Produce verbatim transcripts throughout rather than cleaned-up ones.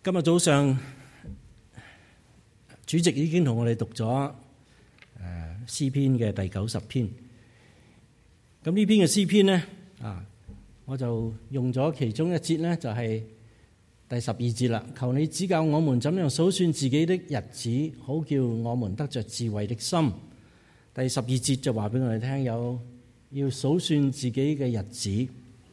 今日早上主席已經同我哋讀咗誒詩篇嘅第九十篇。咁呢篇嘅詩篇呢，啊，我就用咗其中一節呢，就係第十二節啦。求你指教我們怎樣數算自己的日子，好叫我們得着智慧的心。第十二節就話俾我哋聽，有要數算自己嘅日子。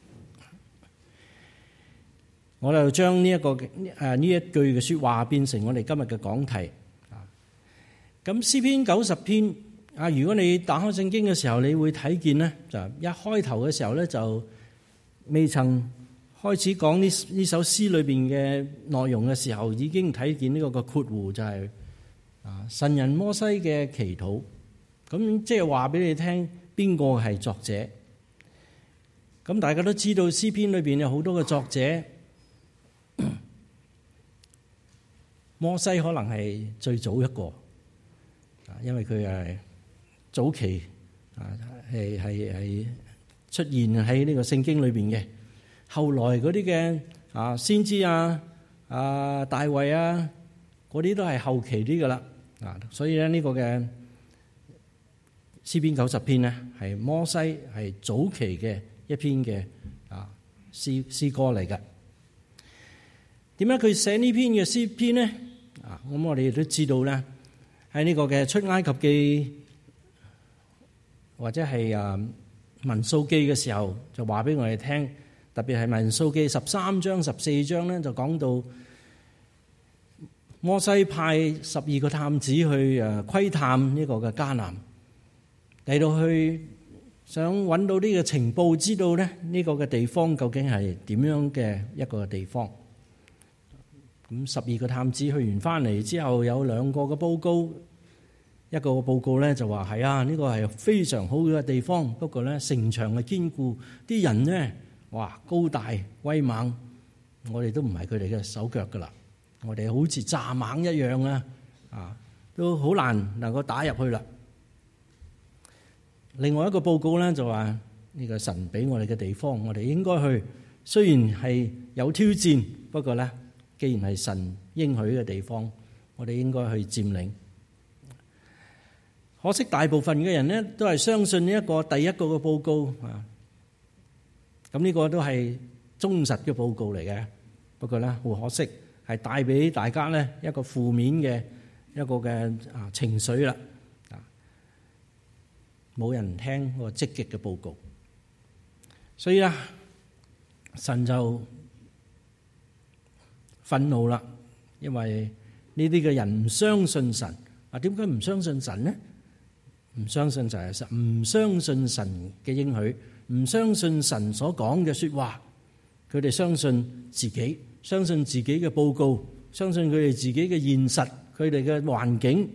我就將呢一個誒呢一句嘅說話變成我哋今日嘅講題。咁詩篇九十篇啊，如果你打開聖經嘅時候，你會睇見咧，就一開頭嘅時候咧，就未曾開始講呢呢首詩裏邊嘅內容嘅時候，已經睇見呢個個括弧就係啊神人摩西嘅祈禱。咁即係話俾你聽，邊個係作者？咁大家都知道詩篇裏邊有好多嘅作者。摩西可能係最早一個，啊，因為佢係早期啊，係係係出現喺呢個聖經裏邊嘅。後來嗰啲嘅啊先知啊、啊大衛啊，嗰啲都係後期啲噶啦，啊，所以咧呢個嘅詩篇九十篇咧係摩西係早期嘅一篇嘅啊詩詩歌嚟嘅。點解佢寫呢篇嘅詩篇呢？啊，咁我哋都知道咧，喺呢個嘅出埃及記或者係啊民數記嘅時候，就話俾我哋聽，特別係民數記十三章十四章咧，就講到摩西派十二個探子去誒窺探呢個嘅迦南，嚟到去想揾到呢個情報，知道咧呢個嘅地方究竟係點樣嘅一個地方。咁十二個探子去完翻嚟之後，有兩個嘅報告，一個報告咧就話係啊，呢個係非常好嘅地方，不過咧城牆嘅堅固，啲人咧哇高大威猛，我哋都唔係佢哋嘅手腳噶啦，我哋好似蚱蜢一樣啊，啊都好難能夠打入去啦。另外一個報告咧就話呢個神俾我哋嘅地方，我哋應該去，雖然係有挑戰，不過咧。既然係神應許嘅地方，我哋應該去佔領。可惜大部分嘅人呢，都係相信呢一個第一個嘅報告啊。咁呢個都係忠實嘅報告嚟嘅，不過咧好可惜，係帶俾大家咧一個負面嘅一個嘅啊情緒啦。啊，冇人聽個積極嘅報告，所以啊，神就憤怒啦，因為呢啲嘅人唔相信神。啊，點解唔相信神呢？唔相信就係神，唔相信神嘅應許，唔相信神所講嘅說話。佢哋相信自己，相信自己嘅報告，相信佢哋自己嘅現實，佢哋嘅環境。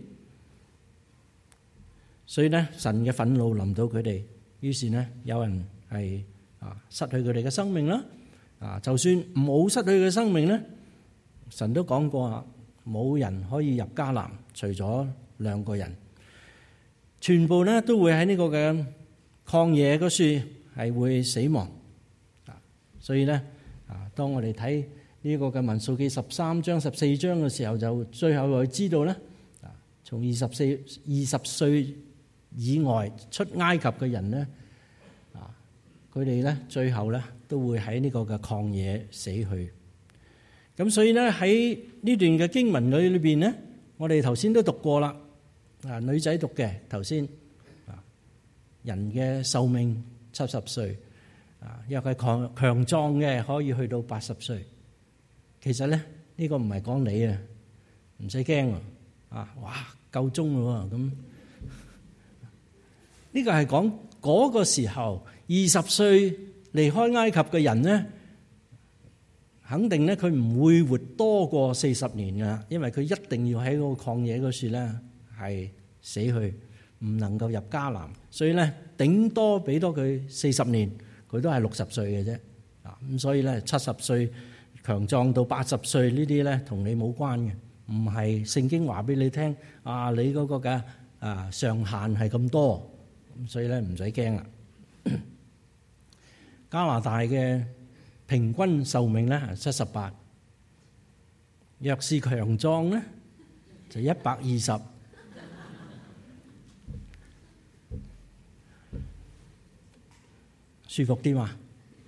所以呢，神嘅憤怒臨到佢哋，於是呢，有人係啊失去佢哋嘅生命啦。啊，就算冇失去佢嘅生命呢，神都講過啊，冇人可以入迦南，除咗兩個人，全部咧都會喺呢個嘅曠野嗰處係會死亡啊！所以咧啊，當我哋睇呢個嘅民數記十三章十四章嘅時候，就最後會知道咧啊，從二十四二十歲以外出埃及嘅人咧啊，佢哋咧最後咧都會喺呢個嘅曠野死去。咁所以咧喺呢段嘅經文裏裏邊咧，我哋頭先都讀過啦。啊，女仔讀嘅頭先啊，人嘅壽命七十歲啊，因為佢強強壯嘅可以去到八十歲。其實咧呢個唔係講你啊，唔使驚啊！啊，哇，夠鐘咯咁。呢個係講嗰個時候二十歲離開埃及嘅人咧。肯定咧，佢唔會活多過四十年噶，因為佢一定要喺嗰個曠野嗰處咧係死去，唔能夠入迦南。所以咧，頂多俾多佢四十年，佢都係六十歲嘅啫。啊，咁所以咧，七十歲強壯到八十歲呢啲咧，同你冇關嘅，唔係聖經話俾你聽啊，你嗰個嘅啊上限係咁多，咁所以咧唔使驚啦。加拿大嘅平均壽命咧係七十八， 若是強壯咧，就一百二十。舒服啲嘛？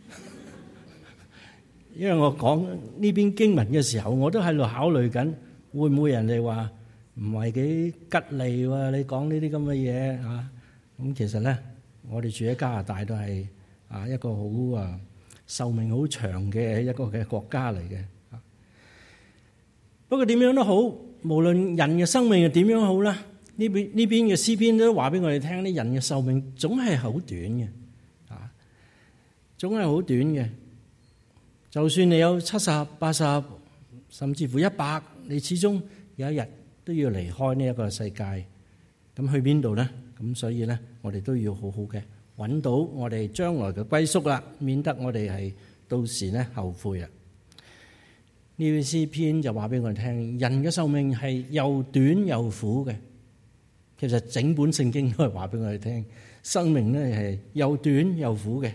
因為我講呢邊經文嘅時候，我都喺度考慮緊，會唔會人哋話唔係幾吉利喎？你講呢啲咁嘅嘢啊？咁其實咧，我哋住喺加拿大都係啊一個好啊壽命好長嘅一個嘅國家嚟嘅。不過點樣都好，無論人嘅生命係點樣好啦，呢邊呢邊嘅詩篇都話俾我哋聽，啲人嘅壽命總係好短嘅。總係好短嘅，就算你有七十、八十，甚至乎一百，你始終有一日都要離開呢一個世界。咁去邊度咧？咁所以咧，我哋都要好好嘅揾到我哋將來嘅歸宿啦，免得我哋係到時咧後悔啊！呢篇詩篇就話俾我哋聽，人嘅壽命係又短又苦嘅。其實整本聖經都係話俾我哋聽，生命咧係又短又苦嘅。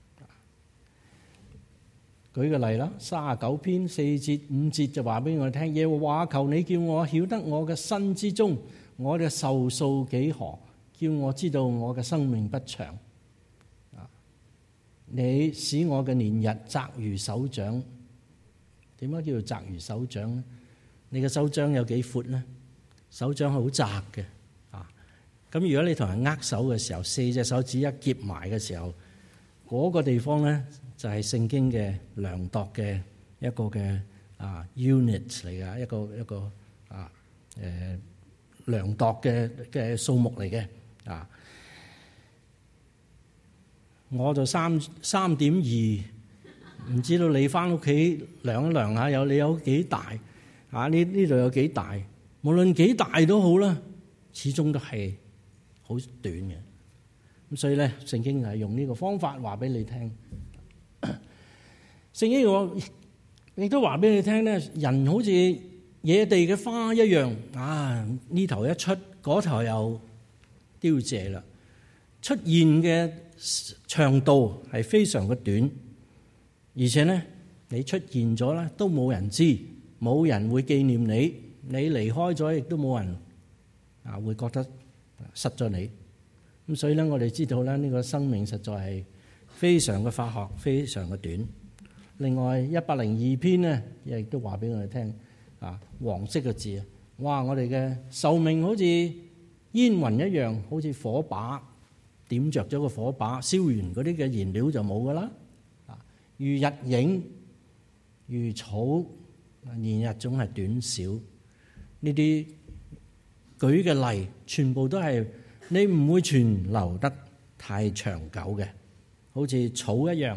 舉個例啦，三十九篇四節五節就話俾我哋聽，耶和華求你叫我曉得我嘅身之中，我嘅壽數幾何，叫我知道我嘅生命不長。啊，你使我嘅年日窄如手掌。點解叫做窄如手掌咧？你嘅手掌有幾闊咧？手掌係好窄嘅。啊，咁如果你同人握手嘅時候，四隻手指一夾埋嘅時候，嗰個地方咧，就係聖經嘅量度嘅一個嘅啊 unit 嚟㗎，一個一個啊誒量度嘅嘅數目嚟嘅啊。我就三三點二，唔知道你翻屋企量一量下，有你有幾大啊？呢呢度有幾大？無論幾大都好啦，始終都係好短嘅。咁所以咧，聖經係用呢個方法話俾你聽。聖經我亦都話俾你聽咧，人好似野地嘅花一樣啊！呢頭一出，嗰頭又凋謝啦。出現嘅長度係非常嘅短，而且咧，你出現咗咧都冇人知，冇人會紀念你。你離開咗，亦都冇人啊會覺得失咗你。咁所以咧，我哋知道咧，呢個生命實在係非常嘅化學，非常嘅短。另外一百零二篇咧，亦都話俾我哋聽啊，黃色嘅字啊，哇！我哋嘅壽命好似煙雲一樣，好似火把點着咗個火把，燒完嗰啲嘅燃料就冇噶啦。啊，如日影，如草，年日總係短少。呢啲舉嘅例，全部都係你唔會存留得太長久嘅，好似草一樣。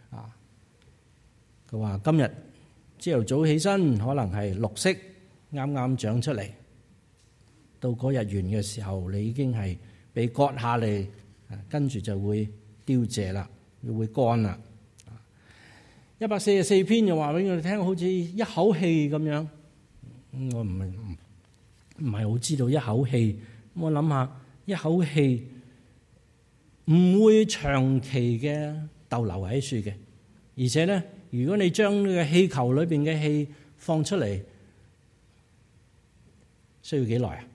佢話今日朝頭早起身，可能係綠色，啱啱長出嚟。到嗰日完嘅時候，你已經係被割下嚟，跟住就會凋謝啦，會乾啦。一百四十四篇又話俾我哋聽，好似一口氣咁樣。我唔係唔唔係好知道一口氣。我諗下，一口氣唔會長期嘅逗留喺樹嘅，而且咧。如果你將呢個氣球裏邊嘅氣放出嚟，需要幾耐啊？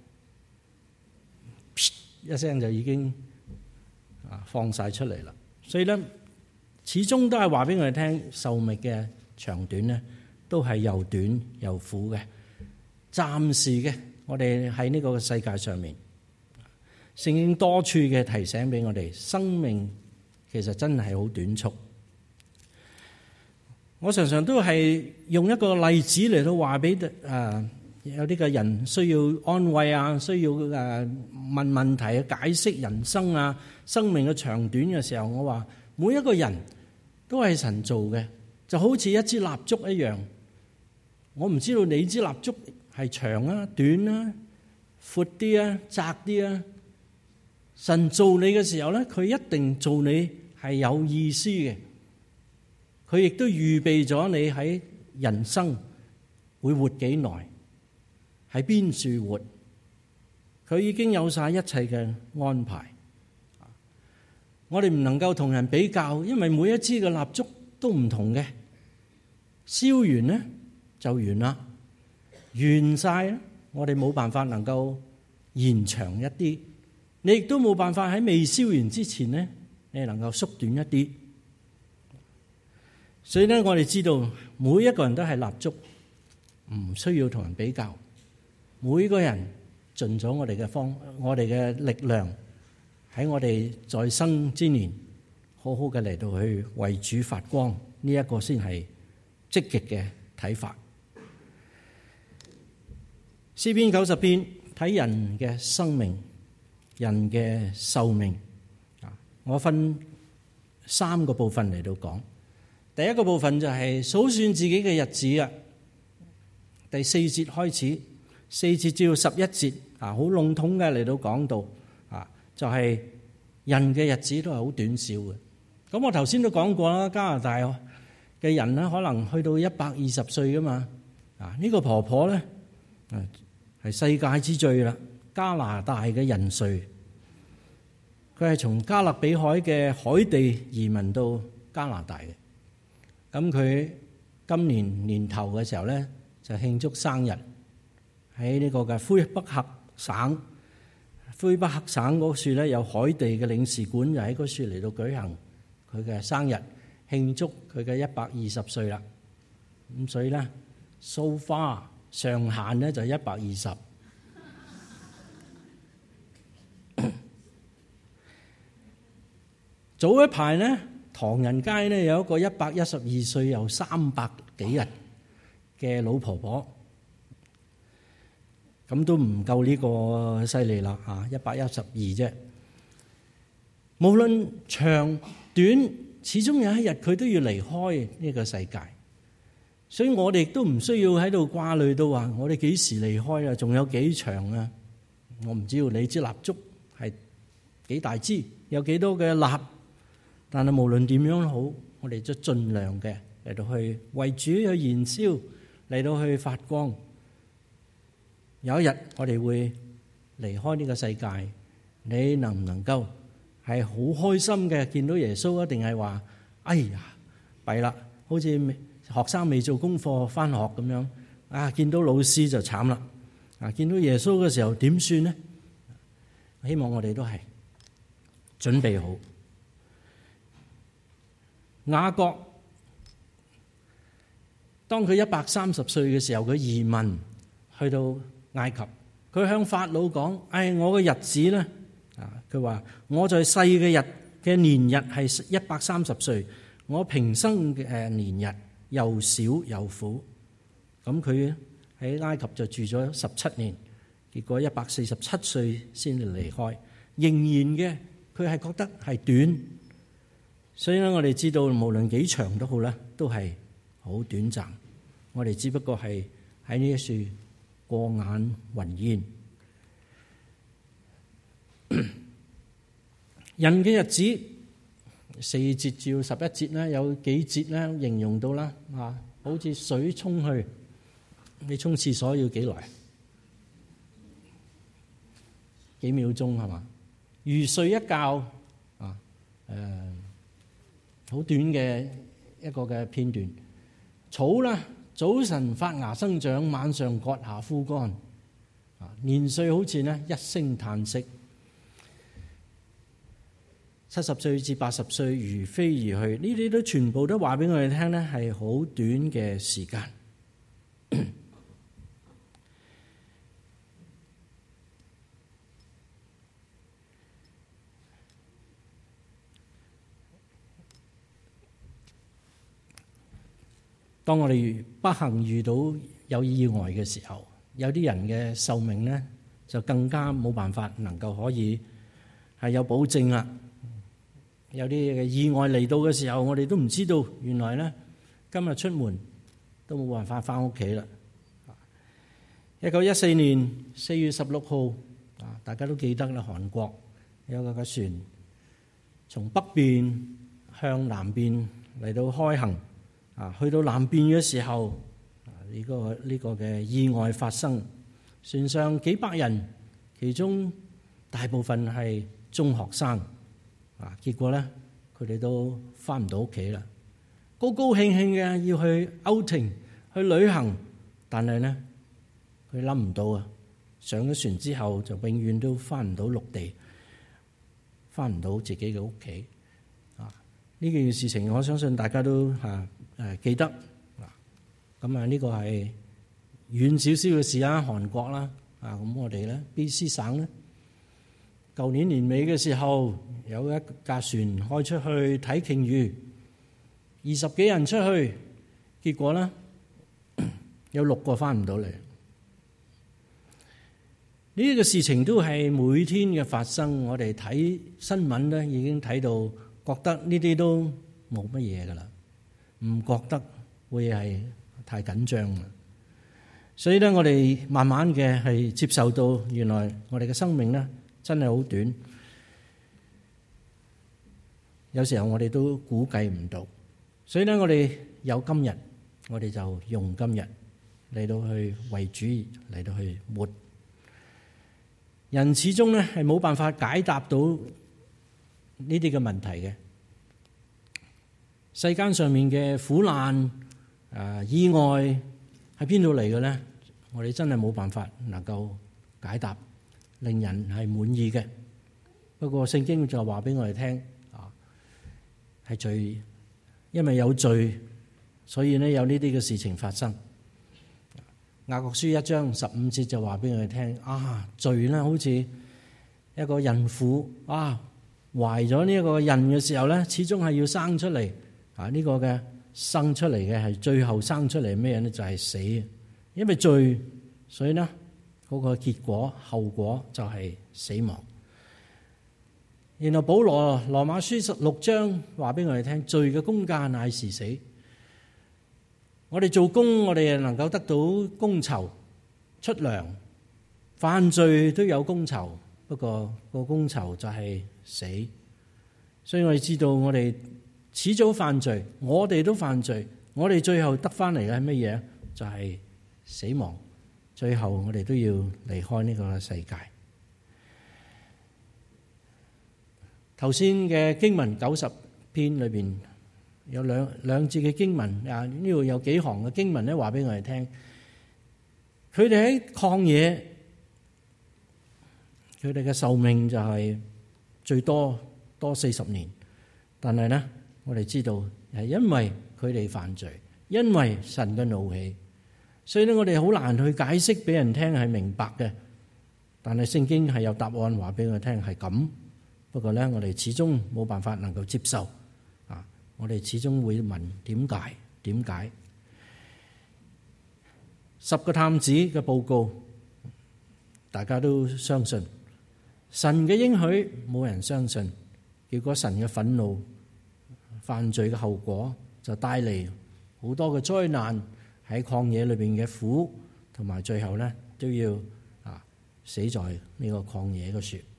一聲就已經啊放晒出嚟啦。所以咧，始終都係話俾我哋聽，壽命嘅長短咧，都係又短又苦嘅。暫時嘅，我哋喺呢個世界上面，聖經多處嘅提醒俾我哋，生命其實真係好短促。我常常都係用一個例子嚟到話俾誒有啲嘅人需要安慰啊，需要誒問問題啊，解釋人生啊，生命嘅長短嘅時候，我話每一個人都係神做嘅，就好似一支蠟燭一樣。我唔知道你支蠟燭係長啊、短啊、闊啲啊、窄啲啊。神做你嘅時候咧，佢一定做你係有意思嘅。佢亦都預備咗你喺人生會活幾耐，喺邊處活，佢已經有晒一切嘅安排。我哋唔能夠同人比較，因為每一支嘅蠟燭都唔同嘅，燒完呢就完啦。 完晒，我哋冇辦法能夠延長一啲，你亦都冇辦法喺未燒完之前咧，你能夠縮短一啲。所以咧，我哋知道每一個人都係蠟燭，唔需要同人比較。每個人盡咗我哋嘅方，我哋嘅力量，喺我哋在生之年，好好嘅嚟到去為主發光。呢、這、一個先係積極嘅睇法。詩篇九十篇睇人嘅生命，人嘅壽命啊，我分三個部分嚟到講。第一個部分就係數算自己嘅日子啊，第四節開始，四節至到十一節啊，好籠統嘅嚟到講到啊，就係人嘅日子都係好短少嘅。咁我頭先都講過啦，加拿大嘅人咧可能去到一百二十歲噶嘛，啊呢個婆婆咧係世界之最啦，加拿大嘅人瑞，佢係從加勒比海嘅海地移民到加拿大嘅。咁佢今年年頭嘅時候咧，就慶祝生日，喺呢個嘅魁北克省，魁北克省嗰處咧有海地嘅領事館，就喺嗰處嚟到舉行佢嘅生日，慶祝佢嘅一百二十歲啦。咁所以咧，so far上限咧就一百二十。早一排咧，唐人街咧有一個一百一十二歲又三百幾日嘅老婆婆，咁都唔夠呢個犀利啦嚇，一百一十二啫。無論長短，始終有一日佢都要離開呢個世界，所以我哋都唔需要喺度掛慮到話我哋幾時離開啊，仲有幾長啊？我唔知道你支蠟燭係幾大支，有幾多嘅蠟。但係無論點樣好，我哋都盡量嘅嚟到去為主去燃燒，嚟到去發光。有一日我哋會離開呢個世界，你能唔能夠係好開心嘅見到耶穌，一定係話哎呀弊啦，好似學生未做功課返學咁樣啊，見到老師就慘啦啊，見到耶穌嘅時候點算呢？希望我哋都係準備好。雅各當佢一百三十歲嘅時候，佢移民去到埃及，佢向法老講：哎，我嘅日子咧啊，佢話我在世嘅日嘅年日係一百三十歲，我平生嘅誒年日又少又苦。咁佢喺埃及就住咗十七年，結果一百四十七歲先至離開，仍然嘅佢係覺得係短。所以咧，我哋知道無論幾長都好啦，都係好短暫。我哋只不過係喺呢一處過眼雲煙。人嘅日子，四節至到十一節咧，有幾節咧形容到啦啊，好似水沖去，你沖廁所要幾耐？幾秒鐘係嘛？如睡一覺啊，誒、呃。好短嘅一個嘅片段，草啦，早晨發芽生長，晚上割下枯乾。啊，年歲好似呢一聲嘆息，七十歲至八十歲如飛而去，呢啲都全部都話俾我哋聽呢係好短嘅時間。當我哋不幸遇到有意外嘅時候，有啲人嘅壽命咧就更加冇辦法能夠可以係有保證啦。有啲嘅意外嚟到嘅時候，我哋都唔知道原來咧今日出門都冇辦法翻屋企啦。一九一四年四月十六號啊，大家都記得啦，韓國有個嘅船從北邊向南邊嚟到開行。啊，去到南邊嘅時候，啊、這、呢個呢、這個嘅意外發生，船上幾百人，其中大部分係中學生，啊，結果咧佢哋都翻唔到屋企啦，高高興興嘅要去 outing 去旅行，但係咧佢諗唔到啊！上咗船之後就永遠都翻唔到陸地，翻唔到自己嘅屋企啊！呢件事情我相信大家都嚇誒記得啊。咁啊呢個係遠少少嘅事啦，韓國啦啊，咁我哋咧 B C 省咧，舊年年尾嘅時候有一架船開出去睇鯨魚，二十幾人出去，結果咧有六個翻唔到嚟。呢個事情都係每天嘅發生，我哋睇新聞咧已經睇到，覺得呢啲都冇乜嘢噶啦，唔覺得會係太緊張啦。所以咧，我哋慢慢嘅係接受到，原來我哋嘅生命咧真係好短，有時候我哋都估計唔到。所以咧，我哋有今日，我哋就用今日嚟到去為主，嚟到去活。人始終咧係冇辦法解答到呢啲嘅問題嘅。世間上面嘅苦難、啊意外喺邊度嚟嘅咧？我哋真係冇辦法能夠解答，令人係滿意嘅。不過聖經就話俾我哋聽，啊係罪，因為有罪，所以咧有呢啲嘅事情發生。雅各書一章十五節就話俾我哋聽，啊罪咧好似一個孕婦啊懷咗呢一個孕嘅時候咧，始終係要生出嚟啊！呢個嘅生出嚟嘅係最後生出嚟咩嘢咧？就係死，因為罪，所以呢嗰個結果後果就係死亡。然後保羅羅馬書十六章話俾我哋聽，罪嘅工價乃是死。我哋做工，我哋能夠得到工酬出糧，犯罪都有工酬，不過個工酬就係死。所以我哋知道，我哋遲早犯罪，我哋都犯罪，我哋最後得翻嚟嘅係乜嘢？就係死亡。最後我哋都要離開呢個世界。頭先嘅經文九十篇裏邊，有兩兩節嘅經文啊，呢度有幾行嘅經文咧，話俾我哋聽。佢哋喺曠野，佢哋嘅壽命就係最多多四十年。但係咧，我哋知道係因為佢哋犯罪，因為神嘅怒氣，所以咧我哋好難去解釋俾人聽係明白嘅。但係聖經係有答案話俾我哋聽係咁。不過咧，我哋始終冇辦法能夠接受。我哋始終會問點解？點解？十個探子嘅報告，大家都相信神嘅應許，冇人相信。結果神嘅憤怒、犯罪嘅後果就帶嚟好多嘅災難，喺曠野裏邊嘅苦，同埋最後咧都要啊死在呢個曠野嘅樹。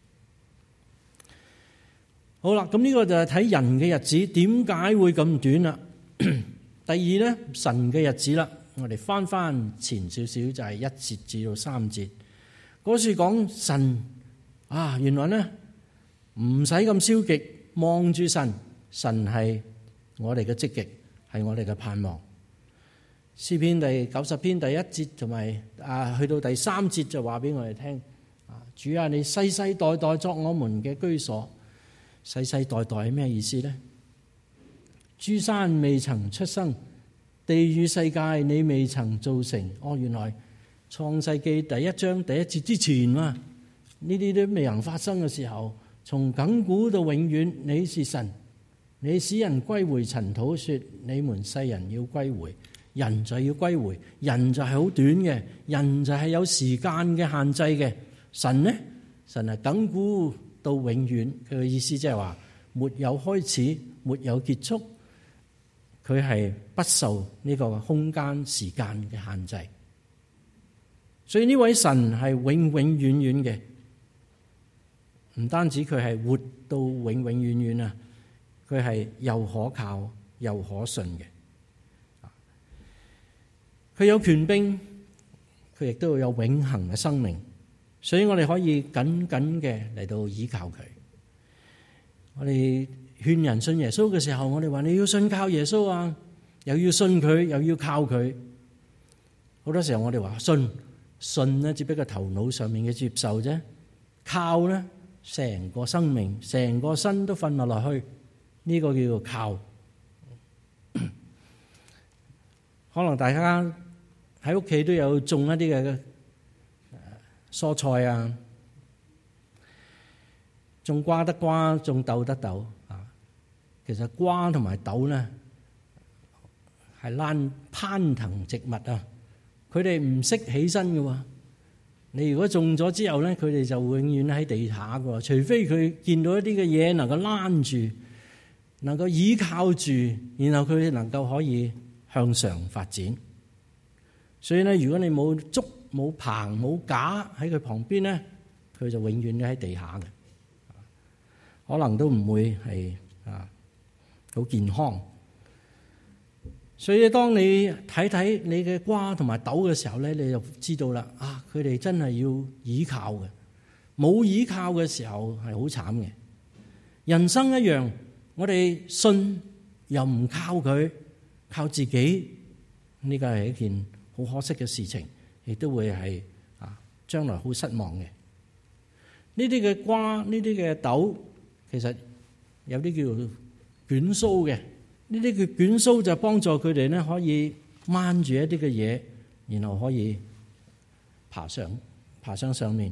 好啦，咁呢個就係睇人嘅日子點解會咁短啦。第二咧，神嘅日子啦，我哋翻翻前少少，就係一節至到三節嗰處講神啊，原來咧唔使咁消極，望住神，神係我哋嘅積極，係我哋嘅盼望。詩篇第九十篇第一節同埋啊，去到第三節就話俾我哋聽啊，主啊，你世世代代作我們嘅居所。世世代代係咩意思呢？諸山未曾出生，地與世界你未曾造成。哦，原來創世記第一章第一節之前啊，呢啲都未能發生嘅時候，從亙古到永遠，你是神，你使人歸回塵土，說你們世人要歸回，人就要歸回，人就係好短嘅，人就係有時間嘅限制嘅。神呢？神係亙古到永遠，佢嘅意思即係話沒有開始，沒有結束，佢係不受呢個空間時間嘅限制。所以呢位神係永永遠遠嘅，唔單止佢係活到永永遠遠啊，佢係又可靠又可信嘅。佢有權柄，佢亦都有永恆嘅生命。所以我哋可以緊緊嘅嚟到依靠佢。我哋勸人信耶穌嘅時候，我哋話你要信靠耶穌啊，又要信佢，又要靠佢。好多時候我哋話信， 信咧只不過頭腦上面嘅接受啫，靠咧成個生命、成個身都瞓落落去，呢、這個叫做靠。可能大家喺屋企都有種一啲嘅蔬菜啊，種瓜得瓜，種豆得豆啊。其實瓜同埋豆咧係爛攀藤植物啊，佢哋唔識起身嘅喎。你如果種咗之後咧，佢哋就永遠喺地下嘅喎，除非佢見到一啲嘅嘢能夠攔住，能夠依靠住，然後佢能夠可以向上發展。所以咧，如果你冇竹、冇棚、冇架喺佢旁邊咧，佢就永遠都喺地下嘅，可能都唔會係啊好健康。所以當你睇睇你嘅瓜同埋豆嘅時候咧，你就知道啦。啊，佢哋真係要依靠嘅，冇依靠嘅時候係好慘嘅。人生一樣，我哋信又唔靠佢，靠自己，呢個係一件好可惜嘅事情，亦都會係啊將來好失望嘅。呢啲嘅瓜，呢啲嘅豆，其實有啲叫做捲鬚嘅。呢啲嘅捲鬚就幫助佢哋咧，可以掹住一啲嘅嘢，然後可以爬上爬上上面。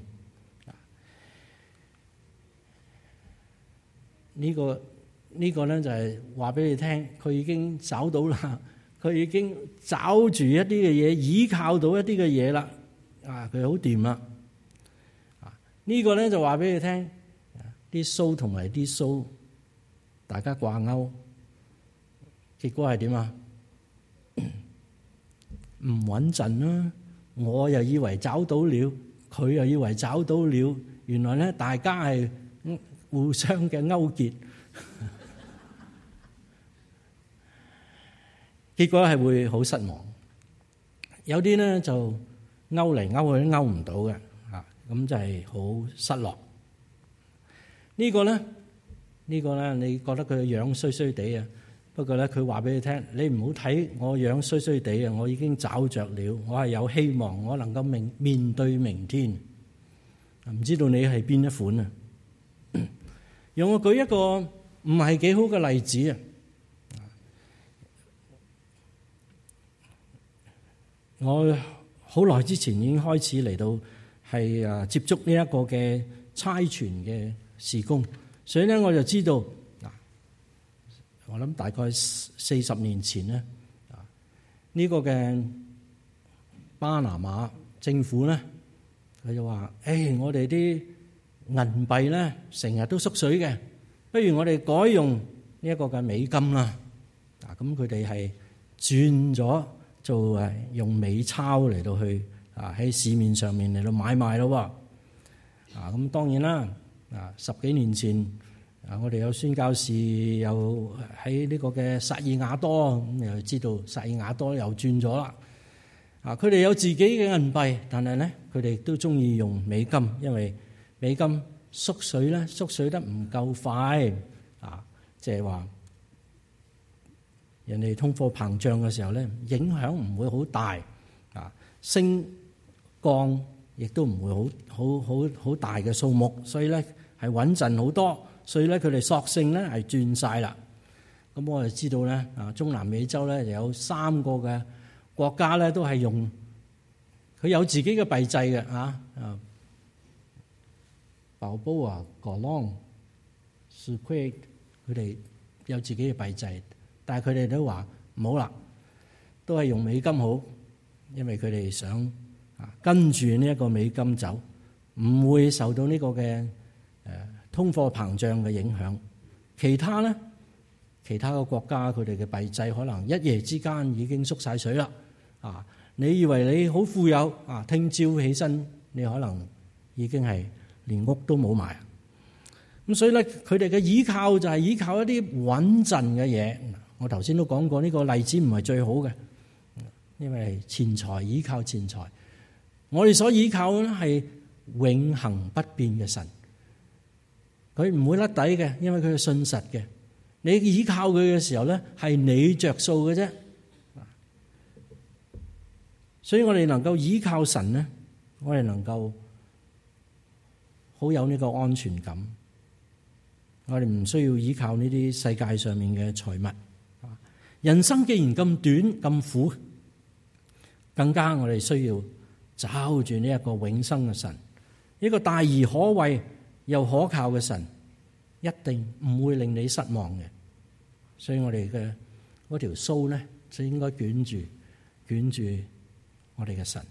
呢個呢個咧就係話俾你聽，佢已經找到啦，佢已經找住一啲嘅嘢，依靠到一啲嘅嘢啦。啊，佢好掂啦。啊，呢個咧就話俾你聽，啲鬚同埋啲鬚大家掛鈎。結果係點啊？唔穩陣啦！我又以為找到了，佢又以為找到了，原來咧大家係互相嘅勾結，結果係會好失望。有啲咧就勾嚟勾去都勾唔到嘅，啊咁就係好失落。呢個咧，呢個咧，你覺得佢嘅樣衰衰地啊？不過咧，佢話俾你聽，你唔好睇我樣衰衰地啊！我已經找着了，我係有希望，我能夠面面對明天。唔知道你係邊一款啊？讓我舉一個唔係幾好嘅例子啊！我好耐之前已經開始嚟到係啊接觸呢一個嘅差傳嘅事工，所以咧我就知道。我諗大概四十年前咧，啊、這、呢個嘅巴拿馬政府咧，佢就話：誒、哎，我哋啲銀幣咧成日都縮水嘅，不如我哋改用呢一個嘅美金啦。啊，咁佢哋係轉咗做誒用美鈔嚟到去啊喺市面上面嚟到買賣咯。啊，咁當然啦，啊十幾年前。啊！我哋有宣教士又喺呢個嘅薩爾瓦多，咁又知道薩爾瓦多又轉咗啦。啊！佢哋有自己嘅銀幣，但係咧佢哋都中意用美金，因為美金縮水咧縮水得唔夠快啊！即係話人哋通貨膨脹嘅時候咧，影響唔會好大啊，升降亦都唔會好好好好大嘅數目，所以咧係穩陣好多。所以咧，佢哋索性咧係轉晒啦。咁我哋知道咧，啊，中南美洲咧有三個嘅國家咧都係用佢有自己嘅幣制嘅啊。啊，保波啊、哥朗、蘇奎，佢哋有自己嘅幣制，但係佢哋都話唔好啦，都係用美金好，因為佢哋想啊跟住呢一個美金走，唔會受到呢個嘅誒通貨膨脹嘅影響。其他咧，其他嘅國家佢哋嘅幣制可能一夜之間已經縮晒水啦。啊，你以為你好富有啊？聽朝起身你可能已經係連屋都冇埋。咁所以咧，佢哋嘅依靠就係依靠一啲穩陣嘅嘢。我頭先都講過呢個例子唔係最好嘅，因為錢財依靠錢財，我哋所依靠咧係永恆不變嘅神。佢唔會甩底嘅，因為佢係信實嘅。你依靠佢嘅時候咧，係你着數嘅啫。所以我哋能夠依靠神咧， 我哋能夠好有呢個安全感。我哋唔需要依靠呢啲世界上面嘅財物。人生既然咁短咁苦，更加我哋需要找住呢一個永生嘅神，一個大而可畏又可靠嘅神，一定唔會令你失望嘅。所以我哋嘅嗰條鬚咧，就應該捲住捲住我哋嘅神。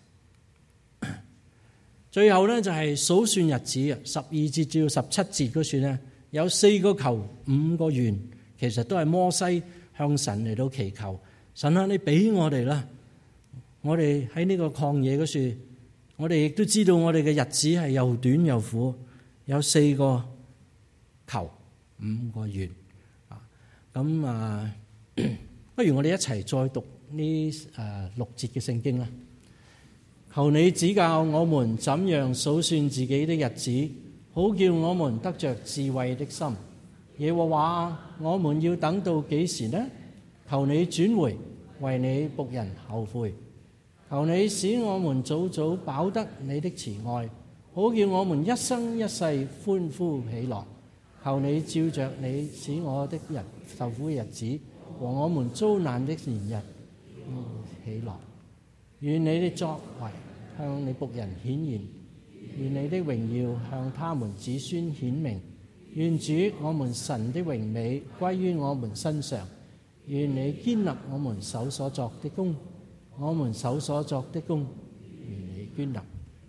最後咧就係數算日子啊，十二節至到十七節嗰處咧，有四個球五個圓，其實都係摩西向神嚟到祈求，神啊，你俾我哋啦，我哋喺呢個曠野嗰處，我哋亦都知道我哋嘅日子係又短又苦，有四個球五個圓啊。咁啊，不如我哋一齊再讀呢誒六節嘅聖經啦。求你指教我們怎樣數算自己的日子，好叫我們得着智慧的心。耶和華，我們要等到幾時呢？求你轉回，為你僕人後悔。求你使我們早早飽得你的慈愛，好叫我們一生一世歡呼喜樂。求你照着你使我的人受苦的日子和我們遭難的年日喜樂。願你的作為向你僕人顯現，願你的榮耀向他們子孫顯明。願主我們神的榮美歸於我們身上。願你堅立我們手所作的工，我們手所作的工，願你堅立。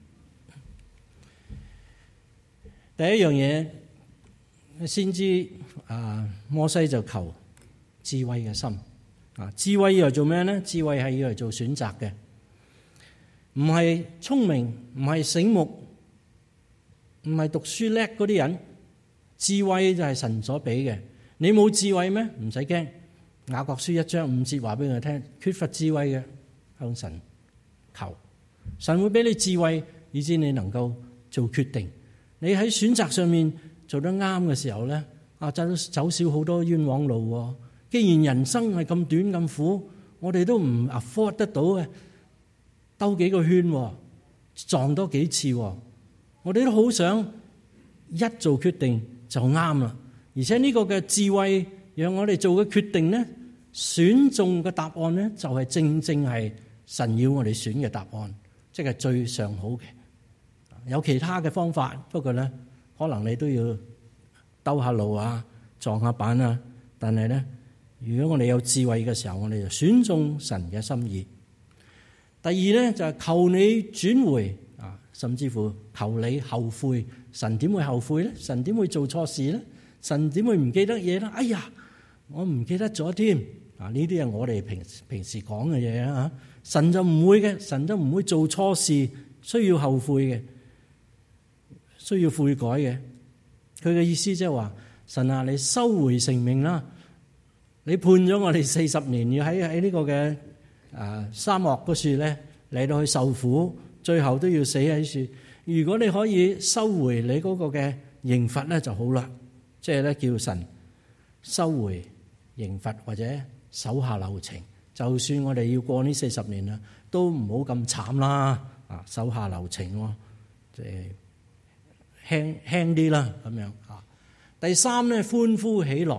第一樣嘢，先知啊摩西就求智慧嘅心啊，智慧要嚟做咩呢？智慧係要嚟做選擇嘅，唔係聰明，唔係醒目，唔係讀書叻嗰啲人。智慧就係神所俾嘅。你冇智慧咩？唔使驚。雅各書一章五節話俾我聽，缺乏智慧嘅向神求，神會俾你智慧，以致你能夠做決定。你喺選擇上面做得啱嘅時候咧，啊走走少好多冤枉路。既然人生係咁短咁苦，我哋都唔 afford 得到嘅，兜幾個圈，撞多幾次，我哋都好想一做決定就啱啦。而且呢個嘅智慧，讓我哋做嘅決定呢，選中嘅答案呢，就係正正係神要我哋選嘅答案，即係最上好嘅。有其他嘅方法，不過呢，可能你都要兜下路啊，撞下板啊。但係呢，如果我哋有智慧嘅時候，我哋就選中神嘅心意。第二呢，就係求你轉回啊，甚至乎求你後悔。神點會後悔呢？神點會做錯事呢？神點會唔記得嘢呢？哎呀，我唔記得咗添啊！呢啲係我哋平平時講嘅嘢啊，神就唔會嘅，神都唔會做錯事需要後悔嘅，需要悔改嘅。佢嘅意思即係話，神啊，你收回成命啦！你判咗我哋四十年要喺喺呢個嘅啊沙漠嗰處咧嚟到去受苦，最後都要死喺處。如果你可以收回你嗰個嘅刑罰咧就好啦。即係咧，叫神收回刑罰或者手下留情，就算我哋要過呢四十年啦，都唔好咁慘啦。啊，手下留情喎，即係輕輕啲啦，咁樣啊。第三咧，歡呼喜樂。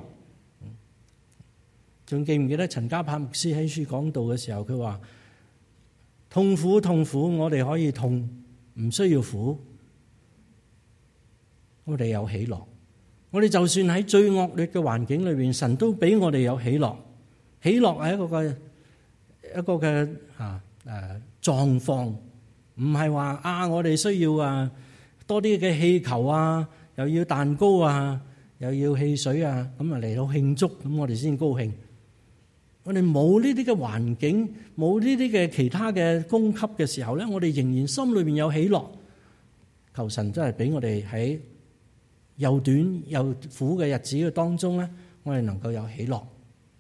仲記唔記得陳家柏牧師喺書講道嘅時候，佢話痛苦痛苦，我哋可以痛，唔需要苦，我哋有喜樂。我哋就算喺最惡劣嘅環境裏邊，神都俾我哋有喜樂。喜樂係一個嘅一個嘅啊誒狀況，唔係話啊我哋需要啊多啲嘅氣球啊，又要蛋糕啊，又要汽水啊，咁啊嚟到慶祝，咁我哋先高興。我哋冇呢啲嘅環境，冇呢啲嘅其他嘅供給嘅時候咧，我哋仍然心裏邊有喜樂。求神真係俾我哋喺又短又苦嘅日子嘅當中咧，我哋能夠有喜樂。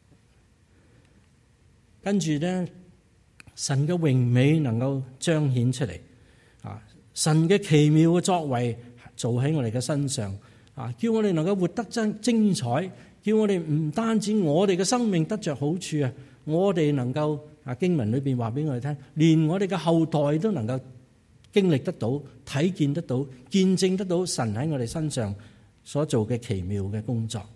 跟住咧，神嘅榮美能夠彰顯出嚟啊！神嘅奇妙嘅作為做喺我哋嘅身上啊，叫我哋能夠活得真精彩，叫我哋唔單止我哋嘅生命得着好處啊，我哋能夠啊經文裏邊話俾我哋聽，連我哋嘅後代都能夠經歷得到、睇見得到、見證得到神喺我哋身上所做嘅奇妙嘅工作。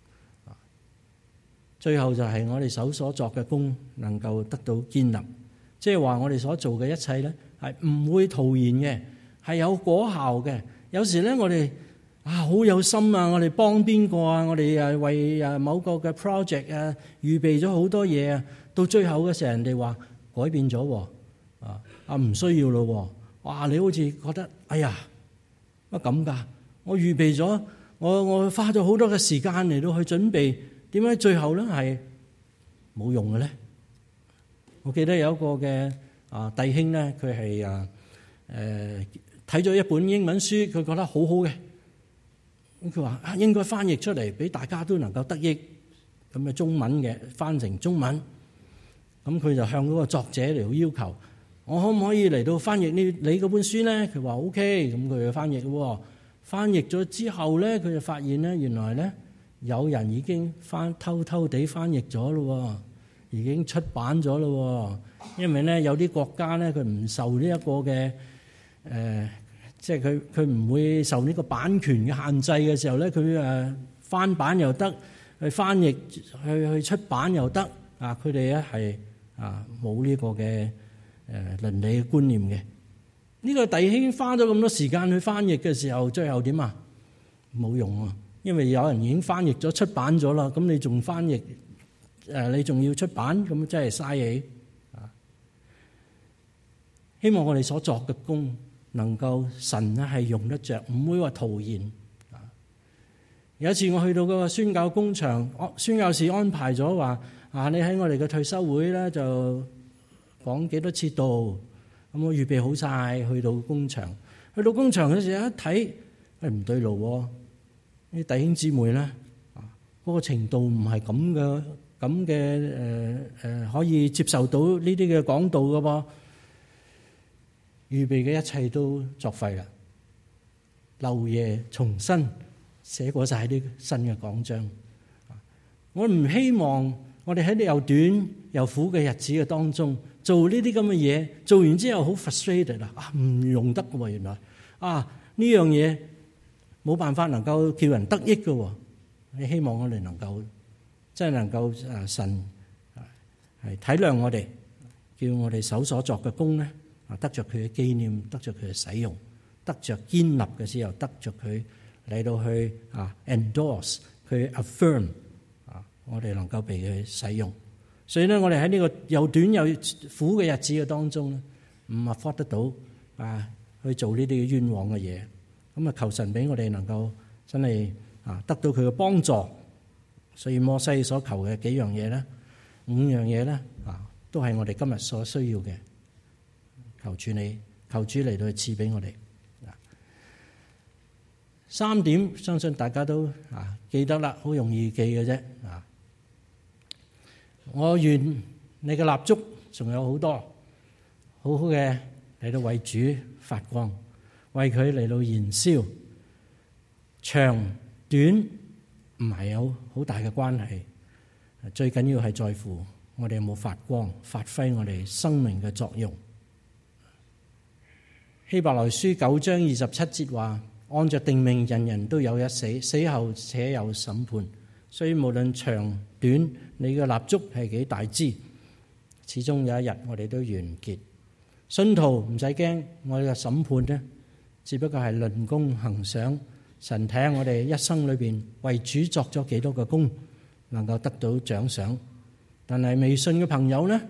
最後就係我哋手所作嘅工能夠得到建立，即係話我哋所做嘅一切咧係唔會徒然嘅，係有果效嘅。有時咧我哋啊好有心啊，我哋幫邊個啊，我哋誒為誒某個嘅 project 啊預備咗好多嘢啊，到最後嘅時候人哋話改變咗喎，啊啊唔需要咯喎。哇！你好似覺得，哎呀，乜咁㗎？我預備咗，我我花咗好多嘅時間嚟到去準備，點解最後咧係冇用嘅咧？我記得有一個嘅啊弟兄咧，佢係啊誒睇咗一本英文書，佢覺得好好嘅，咁佢話啊應該翻譯出嚟俾大家都能夠得益，咁嘅中文嘅翻成中文，咁佢就向嗰個作者嚟到要求。我可唔可以嚟到翻譯呢你嗰本書咧？佢話 OK， 咁佢就翻譯喎。翻譯咗之後咧，佢就發現咧，原來咧有人已經翻偷偷地翻譯咗咯，已經出版咗咯。因為咧有啲國家咧，佢唔受呢一個嘅誒，即係佢佢唔會受呢個版權嘅限制嘅時候咧，佢誒翻版又得，去翻譯去去出版又得啊！佢哋咧係啊冇呢個嘅。誒倫理嘅觀念嘅呢個弟兄花咗咁多時間去翻譯嘅時候，最後點啊？冇用啊！因為有人已經翻譯咗出版咗啦，咁你仲翻譯誒？你仲要出版，咁真係嘥氣啊！希望我哋所作嘅工能夠神咧係用得着，唔會話徒然啊！有一次我去到嗰個宣教工場，宣教士安排咗話啊，你喺我哋嘅退休會咧就講幾多次道，咁我預備好晒，去到工場，去到工場嘅時候一睇，誒唔對路喎，啲弟兄姊妹咧，啊嗰個程度唔係咁嘅，咁嘅誒誒可以接受到呢啲嘅講道嘅噃，預備嘅一切都作廢啦，漏夜重新寫過晒啲新嘅講章，我唔希望我哋喺啲又短又苦嘅日子嘅當中。做呢啲咁嘅嘢，做完之後好 frustrated 啦，啊唔用得嘅喎，原來啊呢樣嘢冇辦法能夠叫人得益嘅喎。你希望我哋能夠真係能夠啊神係體諒我哋，叫我哋手所作嘅工咧啊得着佢嘅紀念，得着佢嘅使用，得着堅立嘅時候，得着佢嚟到去啊 endorse 佢 affirm 啊，我哋能夠被佢使用。所以咧，我哋喺呢個又短又苦嘅日子嘅當中咧，唔 afford 得到啊去做呢啲嘅冤枉嘅嘢。咁啊，求神俾我哋能夠真係啊得到佢嘅幫助。所以摩西所求嘅幾樣嘢咧，五樣嘢咧啊，都係我哋今日所需要嘅。求主你，求主嚟到去賜俾我哋。三點，相信大家都啊記得啦，好容易記嘅啫啊。我願你嘅蠟燭仲有好多好好嘅嚟到為主發光，為佢嚟到燃燒。長短唔係有好大嘅關係，最緊要係在乎我哋有冇發光，發揮我哋生命嘅作用。希伯來書九章二十七節話：按着定命，人人都有一死，死後且有審判。所以無論長短，你嘅蠟燭係幾大支，始終有一日我哋都完結。信徒唔使驚，我哋嘅審判呢，只不過係論功行賞。神睇下我哋一生裏邊為主作咗幾多個功，能夠得到獎賞。但係未信嘅朋友呢，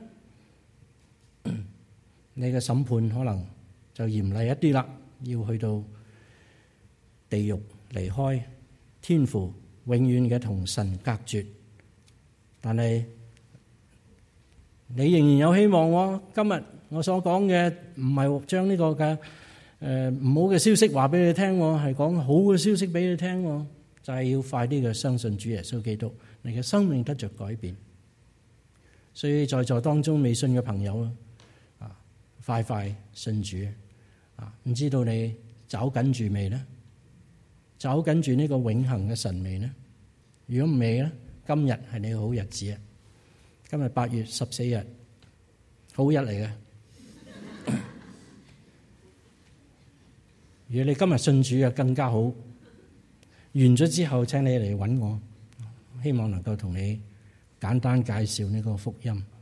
你嘅審判可能就嚴厲一啲啦，要去到地獄，離開天父，永遠嘅同神隔絕。但係你仍然有希望喎。今日我所講嘅唔係將呢個嘅誒唔好嘅消息話俾你聽，係講好嘅消息俾你聽，就係要快啲嘅相信主耶穌基督，你嘅生命得着改變。所以在座當中未信嘅朋友啊，快快信主啊！唔知道你找緊住未呢？找緊住呢個永恆嘅神未呢？如果未呢，今日係你嘅好日子啊！今日八月十四日，好日嚟嘅。 如果你今日信主啊，更加好。完咗之後，請你嚟揾我，希望能夠同你簡單介紹呢個福音。